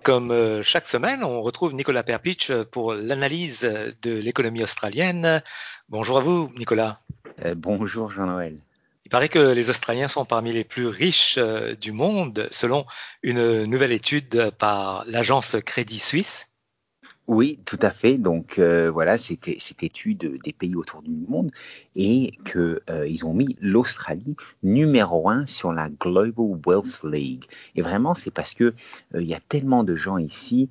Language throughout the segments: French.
Comme chaque semaine, on retrouve Nicolas Perpich pour l'analyse de l'économie australienne. Bonjour à vous, Nicolas. Bonjour Jean-Noël. Il paraît que les Australiens sont parmi les plus riches du monde, selon une nouvelle étude par l'agence Crédit Suisse. Oui, tout à fait. Donc voilà, c'était cette étude des pays autour du monde et que ils ont mis l'Australie numéro 1 sur la Global Wealth League. Et vraiment, c'est parce que il y a tellement de gens ici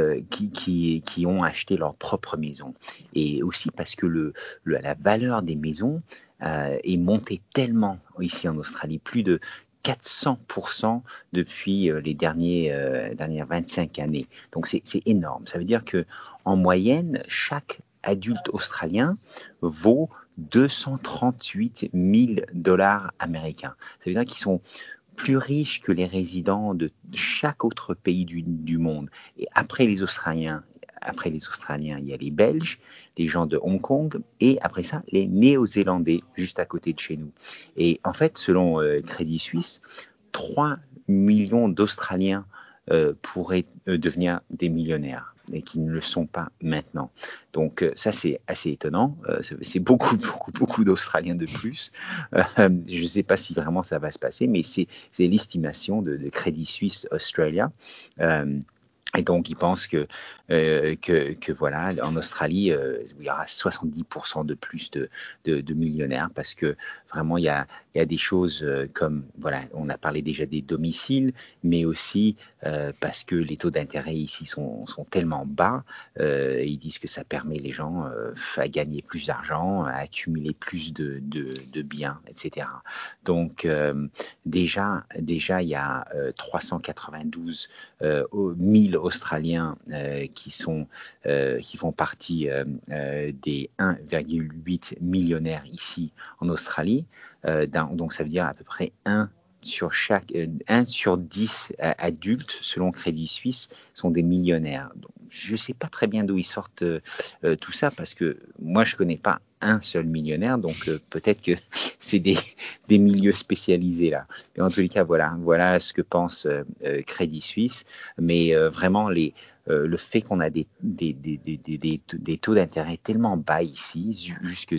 qui ont acheté leur propre maison. Et aussi parce que la valeur des maisons est montée tellement ici en Australie, plus de 400% depuis les dernières 25 années. Donc c'est énorme. Ça veut dire que en moyenne, chaque adulte australien vaut 238 000 dollars américains. Ça veut dire qu'ils sont plus riches que les résidents de chaque autre pays du monde. Et après les Australiens, il y a les Belges, les gens de Hong Kong, et après ça, les Néo-Zélandais, juste à côté de chez nous. Et en fait, selon Crédit Suisse, 3 millions d'Australiens pourraient devenir des millionnaires et qui ne le sont pas maintenant. Donc ça, c'est assez étonnant. C'est beaucoup d'Australiens de plus. Je ne sais pas si vraiment ça va se passer, mais c'est l'estimation de Crédit Suisse Australia. Et donc, ils pensent que voilà, en Australie, il y aura 70% de plus de millionnaires parce que vraiment, il y a des choses comme, voilà, on a parlé déjà des domiciles, mais aussi parce que les taux d'intérêt ici sont tellement bas, ils disent que ça permet les gens à gagner plus d'argent, à accumuler plus de biens, etc. Donc, déjà, il y a 392 1000 Australiens qui font partie des 1,8 millionnaires ici en Australie. Donc ça veut dire à peu près 1 sur 10 adultes, selon Crédit Suisse, sont des millionnaires. Donc, je ne sais pas très bien d'où ils sortent tout ça, parce que moi, je ne connais pas un seul millionnaire, donc peut-être que c'est des milieux spécialisés là. Mais en tous les cas, voilà ce que pense Crédit Suisse. Mais vraiment, le fait qu'on a des taux d'intérêt tellement bas ici, jusque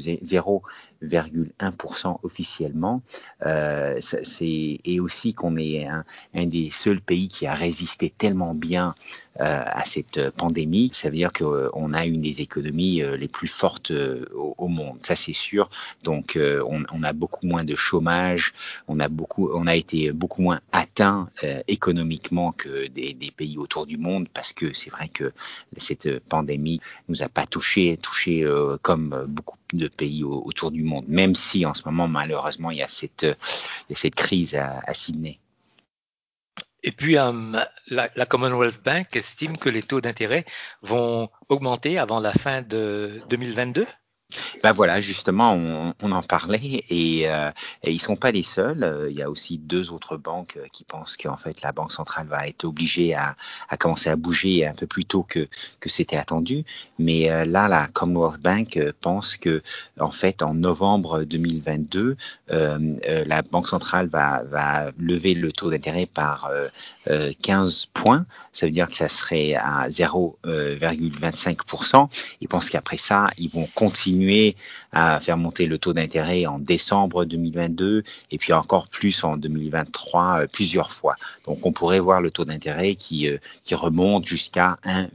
0,1% officiellement, et aussi qu'on est un des seuls pays qui a résisté tellement bien à cette pandémie, ça veut dire qu'on a une des économies les plus fortes au monde, ça c'est sûr. Donc on a beaucoup moins de chômage, on a été beaucoup moins atteint économiquement que des pays autour du monde, parce que c'est vrai que cette pandémie nous a pas touché comme beaucoup de pays autour du monde, même si en ce moment malheureusement il y a cette crise à Sydney. Et puis, la Commonwealth Bank estime que les taux d'intérêt vont augmenter avant la fin de 2022. Ben voilà, justement, on en parlait et ils sont pas les seuls. Il y a aussi 2 autres banques qui pensent qu'en fait la Banque centrale va être obligée à commencer à bouger un peu plus tôt que c'était attendu. Mais là, la Commonwealth Bank pense que en fait en novembre 2022, la Banque centrale va lever le taux d'intérêt par 15 points. Ça veut dire que ça serait à 0,25%. Ils pensent qu'après ça, ils vont continuer à faire monter le taux d'intérêt en décembre 2022 et puis encore plus en 2023 plusieurs fois. Donc on pourrait voir le taux d'intérêt qui remonte jusqu'à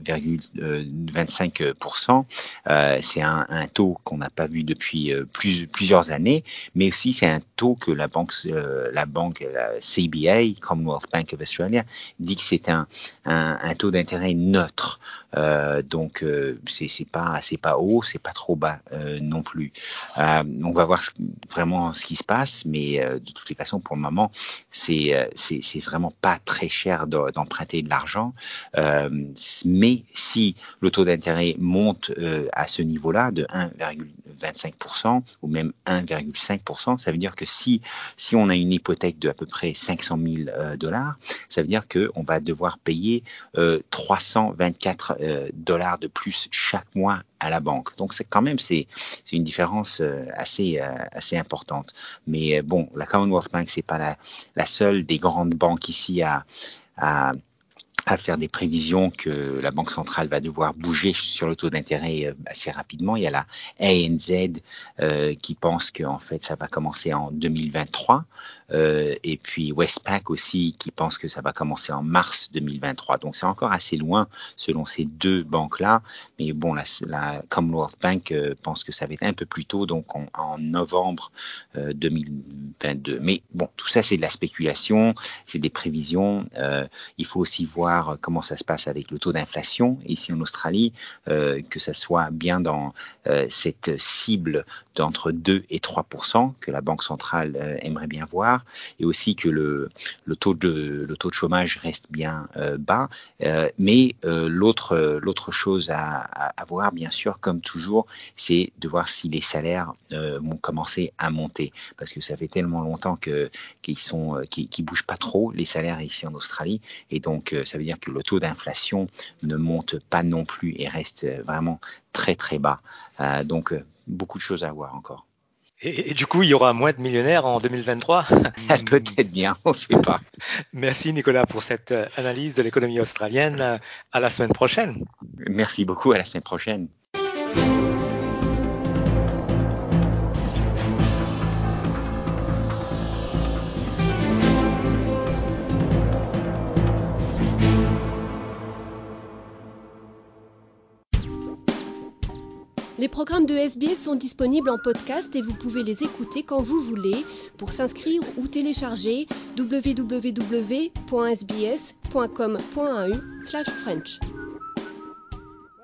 1,25%. C'est un taux qu'on n'a pas vu depuis plusieurs années, mais aussi c'est un taux que la CBA, Commonwealth Bank of Australia, dit que c'est un taux d'intérêt neutre. Donc c'est pas haut, c'est pas trop bas non plus. On va voir vraiment ce qui se passe, mais de toutes les façons, pour le moment, c'est vraiment pas très cher d'emprunter de l'argent. Mais si le taux d'intérêt monte à ce niveau-là de 1,25% ou même 1,5%, ça veut dire que si on a une hypothèque de à peu près 500 000 dollars, ça veut dire qu'on va devoir payer 324 dollars de plus chaque mois à la banque. Donc c'est une différence assez importante. Mais bon, la Commonwealth Bank, c'est pas la seule des grandes banques ici à à faire des prévisions que la Banque centrale va devoir bouger sur le taux d'intérêt assez rapidement. Il y a la ANZ qui pense qu'en fait ça va commencer en 2023 et puis Westpac aussi qui pense que ça va commencer en mars 2023. Donc c'est encore assez loin selon ces deux banques-là. Mais bon, la Commonwealth Bank pense que ça va être un peu plus tôt, donc en novembre 2022. Mais bon, tout ça c'est de la spéculation, c'est des prévisions. Il faut aussi voir comment ça se passe avec le taux d'inflation ici en Australie, que ça soit bien dans cette cible d'entre 2 et 3% que la Banque centrale aimerait bien voir, et aussi que le taux de chômage reste bien bas. Mais l'autre chose à voir, bien sûr, comme toujours, c'est de voir si les salaires vont commencer à monter, parce que ça fait tellement longtemps qu'ils bougent pas trop les salaires ici en Australie, et donc ça veut dire que le taux d'inflation ne monte pas non plus et reste vraiment très très bas. Donc beaucoup de choses à voir encore. Et du coup, il y aura moins de millionnaires en 2023. Peut-être bien, on ne sait pas. Merci Nicolas pour cette analyse de l'économie australienne. À la semaine prochaine. Merci beaucoup, à la semaine prochaine. Les programmes de SBS sont disponibles en podcast et vous pouvez les écouter quand vous voulez. Pour s'inscrire ou télécharger, www.sbs.com.au/French.